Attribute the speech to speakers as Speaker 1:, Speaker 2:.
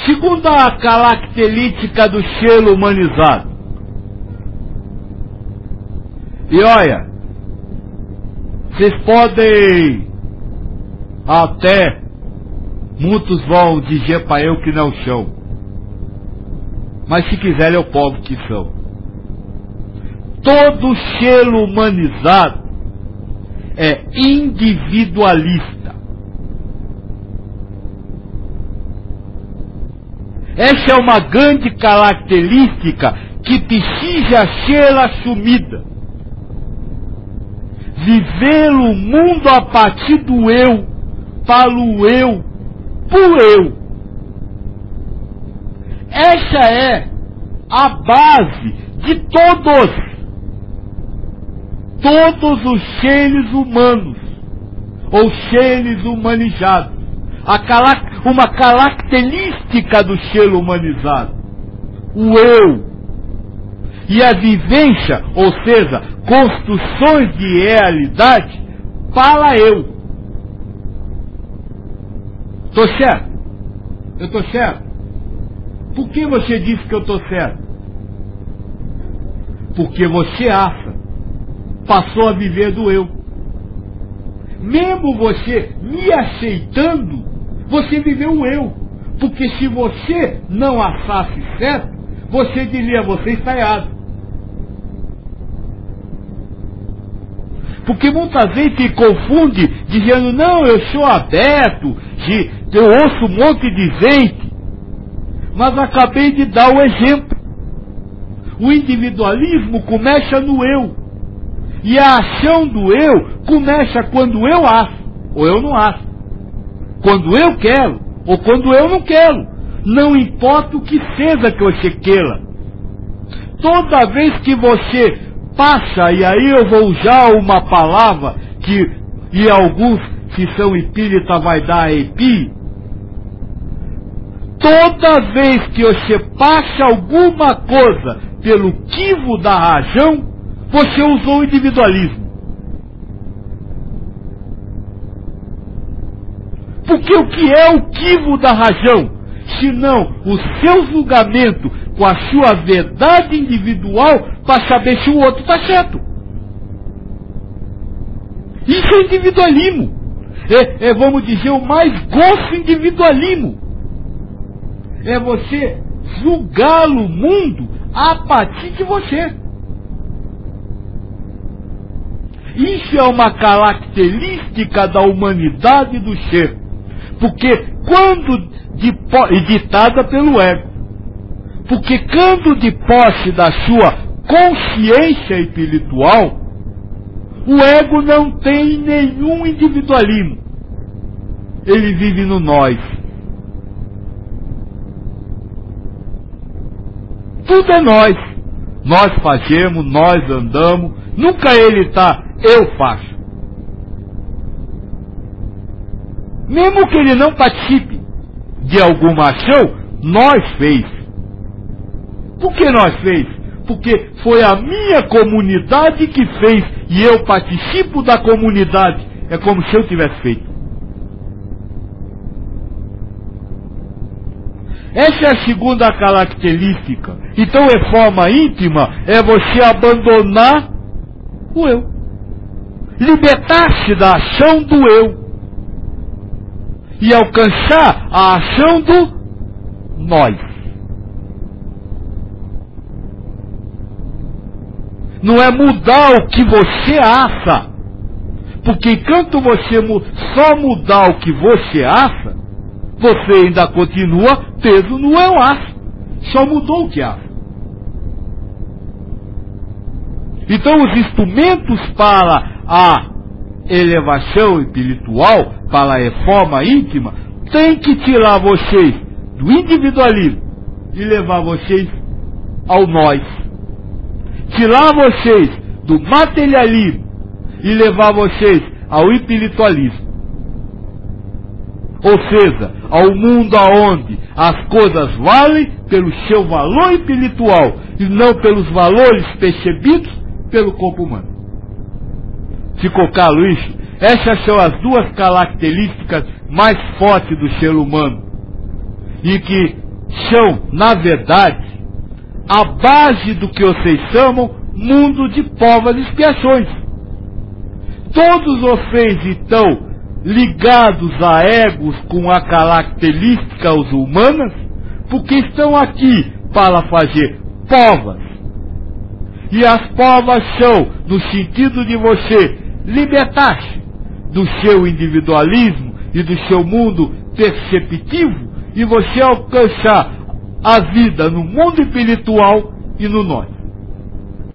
Speaker 1: Segunda característica do ser humanizado. E olha, vocês podem até, muitos vão dizer para eu que não são, mas se quiserem eu provo que são. Todo ser humanizado é individualista. Essa é uma grande característica que precisa ser assumida. Viver o mundo a partir do eu, para o eu, por eu. Essa é a base de todos os seres humanos, ou seres humanizados. Uma característica do ser humanizado, o eu. E a vivência, ou seja, construções de realidade para eu. Estou certo? Eu estou certo? Por que você diz que eu estou certo? Porque você passou a viver do eu. Mesmo você me aceitando, você viveu o eu. Porque se você não achasse certo, você diria, você está errado. Porque muita gente confunde, dizendo, não, eu sou aberto, eu ouço um monte de gente. Mas acabei de dar o exemplo. O individualismo começa no eu. E a ação do eu começa quando eu acho, ou eu não acho. Quando eu quero, ou quando eu não quero. Não importa o que seja que você queira. Toda vez que você passa, e aí eu vou usar uma palavra que, e alguns que são espíritas vai dar epi, toda vez que você passa alguma coisa pelo crivo da razão, você usou o individualismo. Porque o que é o crivo da razão? Senão o seu julgamento com a sua verdade individual para saber se o outro está certo. Isso é individualismo. Vamos dizer, o mais grosso individualismo. É você julgar o mundo a partir de você. Isso é uma característica da humanidade do ser. Porque quando ditada pelo ego. Porque quando de posse da sua consciência espiritual, o ego não tem nenhum individualismo. Ele vive no nós. Tudo é nós. Nós fazemos, nós andamos. Nunca ele está, eu faço. Mesmo que ele não participe de alguma ação, nós fez. Por que nós fez? Porque foi a minha comunidade que fez e eu participo da comunidade. É como se eu tivesse feito. Essa é a segunda característica. Então, reforma íntima é você abandonar o eu. Libertar-se da ação do eu. E alcançar a ação do nós. Não é mudar o que você acha. Porque enquanto você só mudar o que você acha, você ainda continua preso no eu acho. Só mudou o que acha. Então os instrumentos para a elevação espiritual, para a reforma íntima, tem que tirar vocês do individualismo e levar vocês ao nós. Tirar vocês do materialismo e levar vocês ao espiritualismo. Ou seja, ao mundo onde as coisas valem pelo seu valor espiritual e não pelos valores percebidos pelo corpo humano. Ficou claro isso? Essas são as duas características mais fortes do ser humano. E que são, na verdade, a base do que vocês chamam mundo de provas e expiações. Todos vocês estão ligados a egos com a características humanas, porque estão aqui para fazer provas. E as provas são no sentido de você libertar-se do seu individualismo e do seu mundo perceptivo e você alcançar a vida no mundo espiritual e no nós.